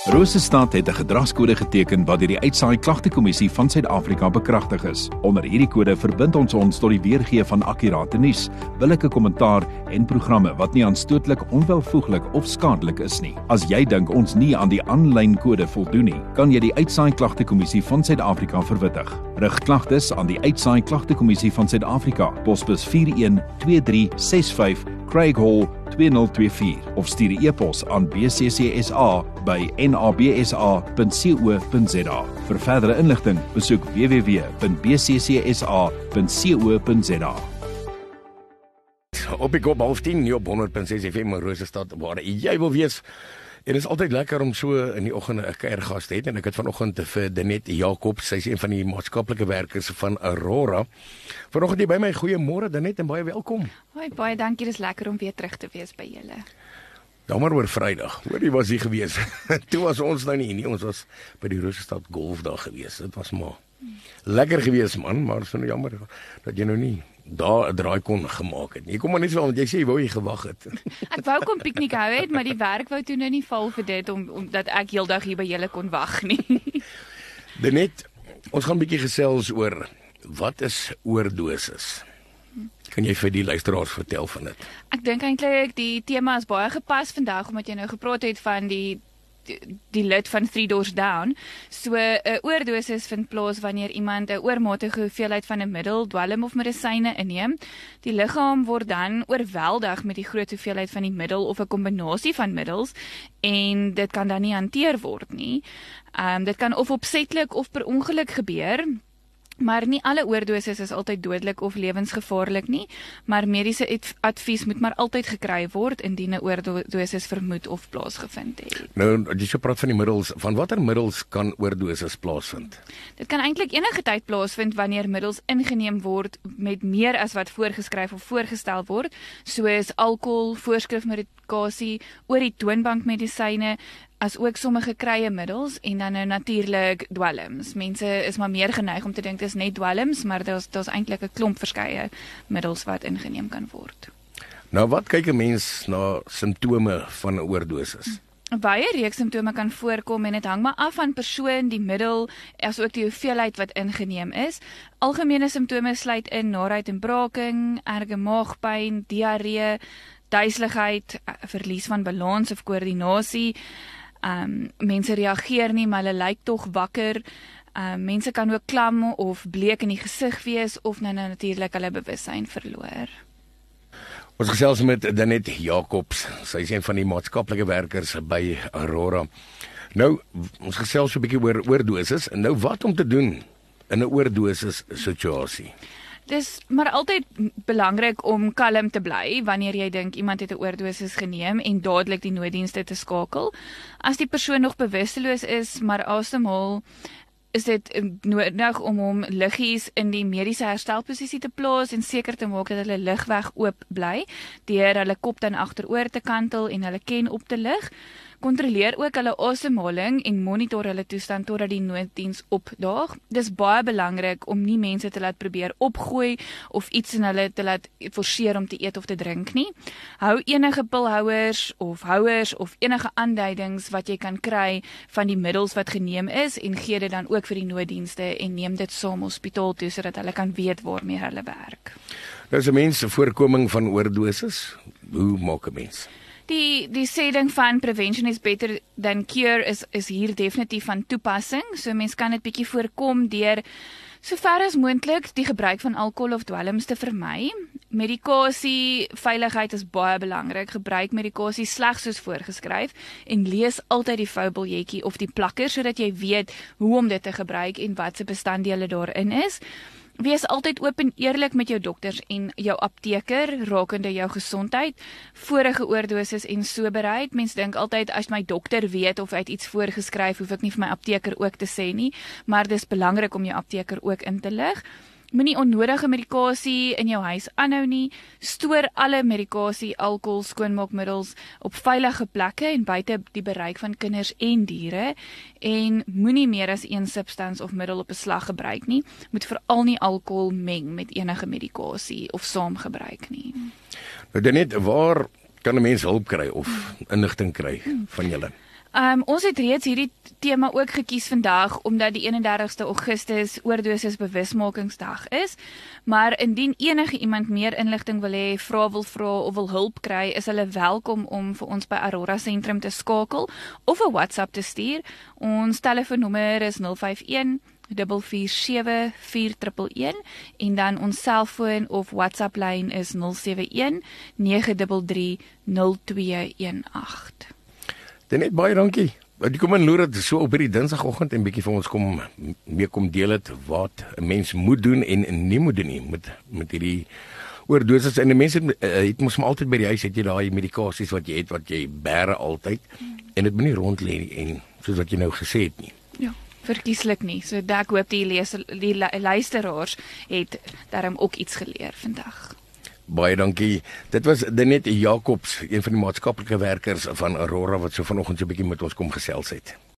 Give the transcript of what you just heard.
Rosestad het 'n gedragskode geteken wat deur die Uitsaai Klagtekommissie van Suid-Afrika bekragtig is. Onder hierdie kode verbind ons tot die weergee van akkurate nuus, billike kommentaar en programme wat nie aanstootlik, onwelvoeglik of skadelik is nie. As jy dink ons nie aan die aanlyn kode voldoen nie, kan jy die Uitsaai Klagtekommissie van Suid-Afrika verwittig. Rig klagtes aan die Uitsaai Klagtekommissie van Suid-Afrika, posbus 412365 Craig Hall 2024 of stuur 'n e-pos aan bccsa@nabsa.co.za. Vir verdere inligting, besoek www.bccsa.co.za. Op ek op 10:30 nie op 100.6 FM Rosestad waar jy wil wees. En is altyd lekker om so in die oggend 'n kuiergas te hê en ek het vanoggend vir Danet Jacobs, sy is een van die maatskaplike werkers van Aurora. Vanoggend hier by my, goeiemôre Danet en baie welkom. Hoi, baie dankie, dis lekker om weer terug te wees by julle. Jammer oor Vrydag, hoor jy was hier gewees. Toe was ons nou nie, ons was by die Rosestad Golfdag gewees. Dit was maar lekker gewees man, maar so nou jammer dat jy nou nie daar 'n draai kon gemaak het. Jy kom maar net so want jy sê jy wou jy gewag het. Ek wou kom piknik hou het, maar die werk wou toe nou nie val vir dit omdat ek heeldag hier by julle kon wag nie. Danet, ons gaan 'n bietjie gesels oor wat is oordosis. Kan jy vir die luisteraars vertel van dit? Ek dink eintlik die tema is baie gepas vandag omdat jy nou gepraat het van die lid van Three Doors Down. So 'n oordosis vind plaas wanneer iemand 'n oormatige hoeveelheid van 'n middel, dwelm of medisyne inneem. Die liggaam word dan oorweldig met die groot hoeveelheid van die middel of 'n kombinasie van middels en dit kan dan nie hanteer word nie. Dit kan of opsetlik of per ongeluk gebeur. Maar nie alle oordoses is altyd dodelik of lewensgevaarlik nie, maar mediese advies moet maar altyd gekry word indien 'n oordosis vermoed of plaasgevind het. Nou, jy so praat van die middels, van watter middels kan oordoses plaasvind? Dit kan eintlik enige tyd plaasvind wanneer middels ingeneem word met meer as wat voorgeskryf of voorgestel word, soos alkohol, voorskrifmedikasie, oor die toonbankmedisyne, as ook sommige krye middels en dan nou natuurlik dwelms. Mense is maar meer geneig om te dink dit is net dwelms, maar daar's eintlik 'n klomp verskeie middels wat ingeneem kan word. Nou wat kyk 'n mens na simptome van 'n oordosis? Baie reeks simptome kan voorkom en dit hang maar af van persoon, die middel, as ook die hoeveelheid wat ingeneem is. Algemene simptome sluit in naarheid en braking, erge maagpyn, diarree, duiseligheid, verlies van balans of koördinasie. Mense reageer nie, maar hulle lyk tog wakker. Mense kan ook klam of bleek in die gesig wees of nou natuurlik hulle bewussyn verloor. Ons gesels met Danet Jacobs, sy is een van die maatskaplike werkers by Aurora. Nou, ons gesels so 'n bietjie oor oordosis en nou wat om te doen in 'n oordosis situasie. Dis maar altyd belangrik om kalm te bly wanneer jy dink iemand het 'n oordosis geneem en dadelik die nooddienste te skakel. As die persoon nog bewusteloos is, maar asemhaal, is dit nodig om hom liggies in die mediese herstelposisie te plaas en seker te maak dat hulle ligweg oop bly, deur hulle kop dan agteroor te kantel en hulle ken op te lig. Kontroleer ook hulle asemhaling en monitor hulle toestand totdat die nooddiens opdaag. Dis baie belangrik om nie mense te laat probeer opgooi of iets in hulle te laat forceer om te eet of te drink nie. Hou enige pilhouers of enige aanduidings wat jy kan kry van die middels wat geneem is en gee dit dan ook vir die nooddienste en neem dit saam hospitaal toe sodat hulle kan weet waarmee hulle werk. Nou is 'n mens se voorkoming van oordosis, hoe maak 'n mens? Die sê ding van prevention is better than cure is hier definitief van toepassing. So mens kan dit bietjie voorkom deur sover as moontlik die gebruik van alkohol of dwelms te vermy. Medikasie veiligheid is baie belangrik. Gebruik medikasie slegs soos voorgeskryf en lees altyd die voubiljetjie of die plakker sodat jy weet hoe om dit te gebruik en wat se bestanddele daarin is. Wees altyd oop en eerlik met jou dokters en jou apteker rakende jou gesondheid, vorige oordosis en soberheid. Mens dink altyd as my dokter weet of hy het iets voorgeskryf, hoef ek nie vir my apteker ook te sê nie, maar dis belangrik om jou apteker ook in te lig. Moenie onnodige medikasie in jou huis aanhou nie. Stoor alle medikasie, alkohol, skoonmaakmiddels op veilige plekke en buite die bereik van kinders en diere. En moenie meer as een substans of middel op 'n slag gebruik nie. Moet veral nie alkohol meng met enige medikasie of saam gebruik nie. Nou Danet, waar kan 'n mens hulp kry of inligting kry van julle? Ons het reeds hierdie tema ook gekies vandag omdat die 31ste Augustus oordosis bewusmakingsdag is, maar indien enige iemand meer inligting wil hê, wil vra of wil hulp kry, is hulle welkom om vir ons by Aurora Sentrum te skakel of 'n WhatsApp te stuur. Ons telefoonnommer is 051 447 4111 en dan ons selfoon of WhatsApp lyn is 071 933 0218. Net baie dankie. Die kom in loer dit so op hierdie Dinsdagoggend en bietjie vir ons kom deel het wat 'n mens moet doen en nie moet doen nie met hierdie oordosis. En die mense het mos maar altyd by die huis het jy daai medikasies wat jy bære altyd en dit moenie rond lê nie en soos wat jy nou gesê het nie. Ja, verkieslik nie. So ek hoop die luisteraars het daarom ook iets geleer vandag. Baie dankie. Dit was Denet Jacobs, een van die maatskaplike werkers van Aurora wat so vanoggend so 'n bietjie met ons kom gesels het.